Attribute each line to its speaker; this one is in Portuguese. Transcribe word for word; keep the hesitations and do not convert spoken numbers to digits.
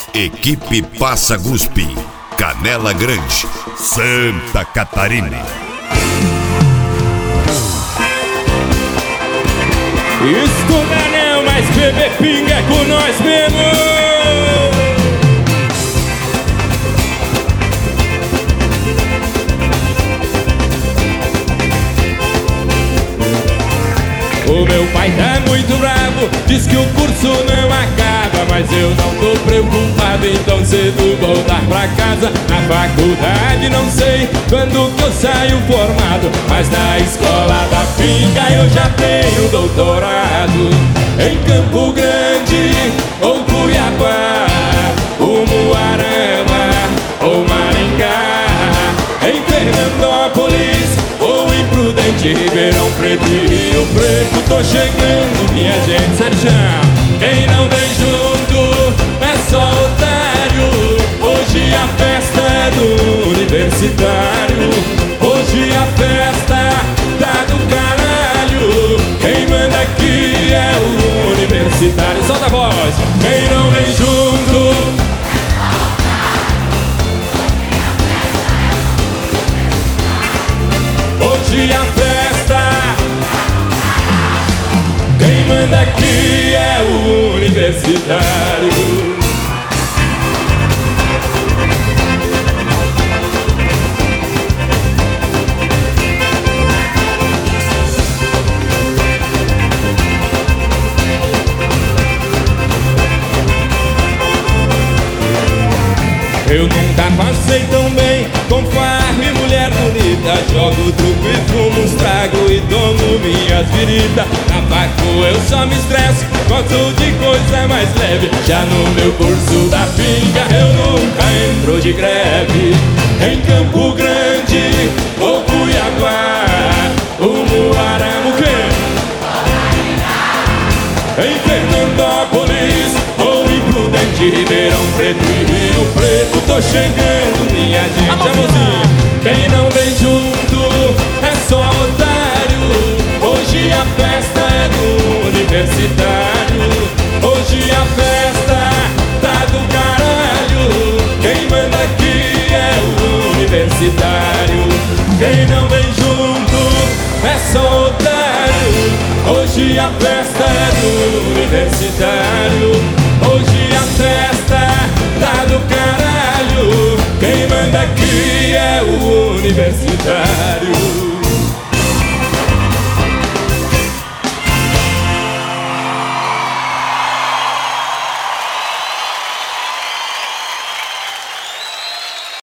Speaker 1: Equipe Passa Guspe, Canela Grande, Santa Catarina.
Speaker 2: Escuta não, mas beber pinga é com nós mesmo. O meu pai tá muito bravo, diz que o curso não acaba, mas eu não tô preocupado, então cedo voltar pra casa. Na faculdade não sei quando que eu saio formado, mas na escola da pinga eu já tenho doutorado. Em Campo Grande ou Cuiabá, ou Moarama ou Maringá, em Fernandópolis ou em Prudente, Ribeirão Preto e Rio Preto, tô chegando, minha gente. Sérgio, quem não vem junto é só otário. Hoje a festa é do universitário, hoje a festa tá do caralho. Quem manda aqui é o universitário. Solta a voz. Quem não vem junto hoje a festa, quem manda aqui é o universitário. Eu nunca passei tão bem com farra e mulher bonita. Jogo truco e fumo uns trago e tomo minhas viritas. Na facu eu só me estresso, gosto de coisa mais leve. Já no meu curso da pinga eu nunca entro de greve. Em Campo Grande ou Cuiabá, o Moarama, o quê? Em Fernandópolis ou em Prudente, Ribeirão Preto e Rio Preto, tô chegando, minha gente. Amorzinho, quem não vem junto é só otário. Hoje a festa é do universitário, hoje a festa tá do caralho. Quem manda aqui é o universitário. Quem não vem junto é só otário. Hoje a festa é do universitário, hoje a festa tá do caralho. Quem manda aqui é o universitário.